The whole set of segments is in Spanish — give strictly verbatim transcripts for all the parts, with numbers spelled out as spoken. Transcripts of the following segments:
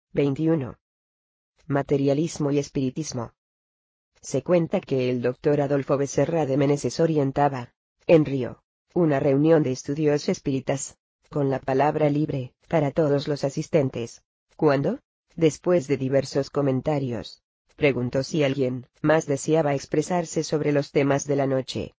veintiuno. Materialismo y espiritismo. Se cuenta que el doctor Adolfo Becerra de Meneses orientaba, en Río, una reunión de estudios espíritas, con la palabra libre, para todos los asistentes, cuando, después de diversos comentarios, preguntó si alguien más deseaba expresarse sobre los temas de la noche.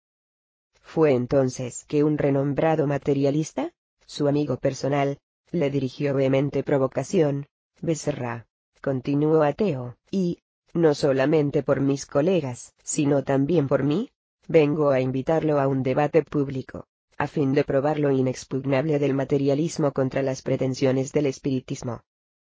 Fue entonces que un renombrado materialista, su amigo personal, le dirigió vehemente provocación. Becerra, continuó ateo, y, no solamente por mis colegas, sino también por mí, vengo a invitarlo a un debate público, a fin de probar lo inexpugnable del materialismo contra las pretensiones del espiritismo.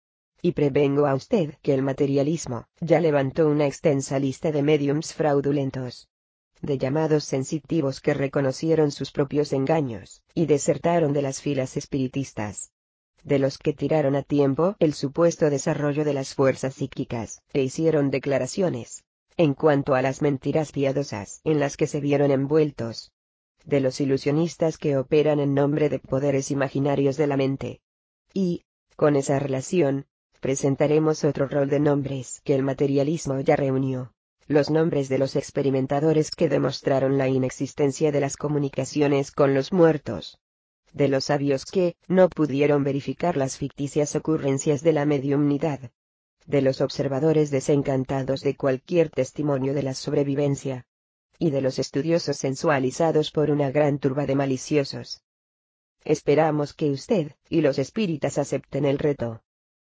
Y prevengo a usted que el materialismo ya levantó una extensa lista de médiums fraudulentos, de llamados sensitivos que reconocieron sus propios engaños, y desertaron de las filas espiritistas, de los que tiraron a tiempo el supuesto desarrollo de las fuerzas psíquicas, e hicieron declaraciones, en cuanto a las mentiras piadosas en las que se vieron envueltos, de los ilusionistas que operan en nombre de poderes imaginarios de la mente. Y, con esa relación, presentaremos otro rol de nombres que el materialismo ya reunió, los nombres de los experimentadores que demostraron la inexistencia de las comunicaciones con los muertos, de los sabios que no pudieron verificar las ficticias ocurrencias de la mediumnidad, de los observadores desencantados de cualquier testimonio de la sobrevivencia, y de los estudiosos sensualizados por una gran turba de maliciosos. Esperamos que usted y los espíritas acepten el reto.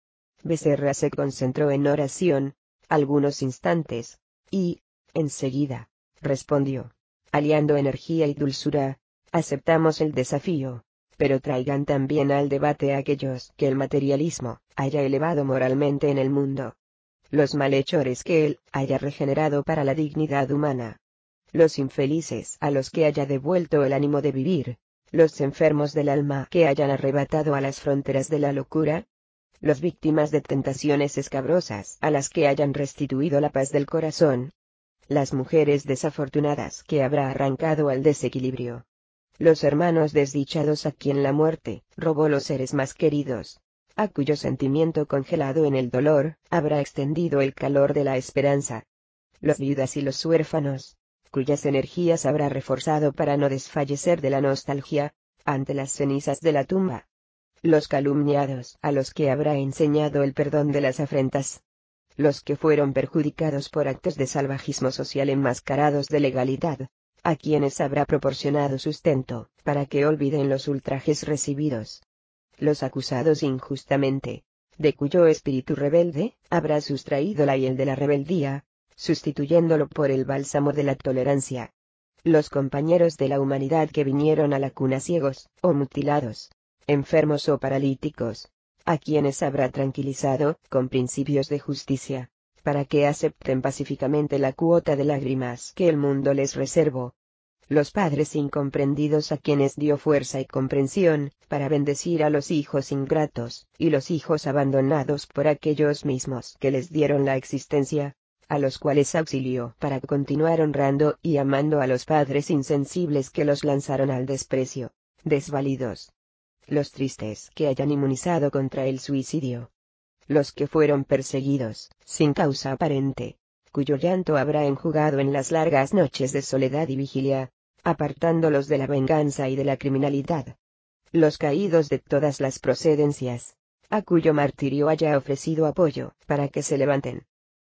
Becerra se concentró en oración, algunos instantes, y, enseguida, respondió, aliando energía y dulzura: aceptamos el desafío, pero traigan también al debate a aquellos que el materialismo haya elevado moralmente en el mundo, los malhechores que él haya regenerado para la dignidad humana, los infelices a los que haya devuelto el ánimo de vivir, los enfermos del alma que hayan arrebatado a las fronteras de la locura, los víctimas de tentaciones escabrosas a las que hayan restituido la paz del corazón, las mujeres desafortunadas que habrá arrancado al desequilibrio, los hermanos desdichados a quien la muerte robó los seres más queridos, a cuyo sentimiento congelado en el dolor habrá extendido el calor de la esperanza, los viudas y los huérfanos, cuyas energías habrá reforzado para no desfallecer de la nostalgia ante las cenizas de la tumba, los calumniados a los que habrá enseñado el perdón de las afrentas, los que fueron perjudicados por actos de salvajismo social enmascarados de legalidad, a quienes habrá proporcionado sustento para que olviden los ultrajes recibidos, los acusados injustamente, de cuyo espíritu rebelde habrá sustraído la hiel de la rebeldía, sustituyéndolo por el bálsamo de la tolerancia, los compañeros de la humanidad que vinieron a la cuna ciegos o mutilados, enfermos o paralíticos, a quienes habrá tranquilizado con principios de justicia, para que acepten pacíficamente la cuota de lágrimas que el mundo les reservó, los padres incomprendidos a quienes dio fuerza y comprensión para bendecir a los hijos ingratos, y los hijos abandonados por aquellos mismos que les dieron la existencia, a los cuales auxilió para continuar honrando y amando a los padres insensibles que los lanzaron al desprecio, desvalidos, los tristes que hayan inmunizado contra el suicidio, los que fueron perseguidos, sin causa aparente, cuyo llanto habrá enjugado en las largas noches de soledad y vigilia, apartándolos de la venganza y de la criminalidad, los caídos de todas las procedencias, a cuyo martirio haya ofrecido apoyo para que se levanten.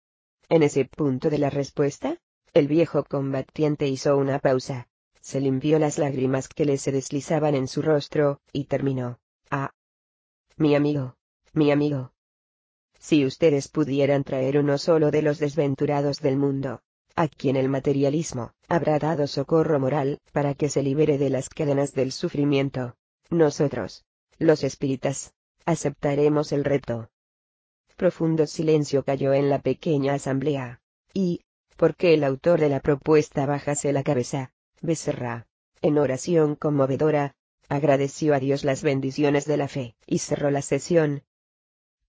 En ese punto de la respuesta, el viejo combatiente hizo una pausa, se limpió las lágrimas que le se deslizaban en su rostro, y terminó: ah, mi amigo, mi amigo. Si ustedes pudieran traer uno solo de los desventurados del mundo, a quien el materialismo habrá dado socorro moral para que se libere de las cadenas del sufrimiento, nosotros, los espíritas, aceptaremos el reto. Profundo silencio cayó en la pequeña asamblea, y, porque el autor de la propuesta bajase la cabeza, Becerra, en oración conmovedora, agradeció a Dios las bendiciones de la fe, y cerró la sesión,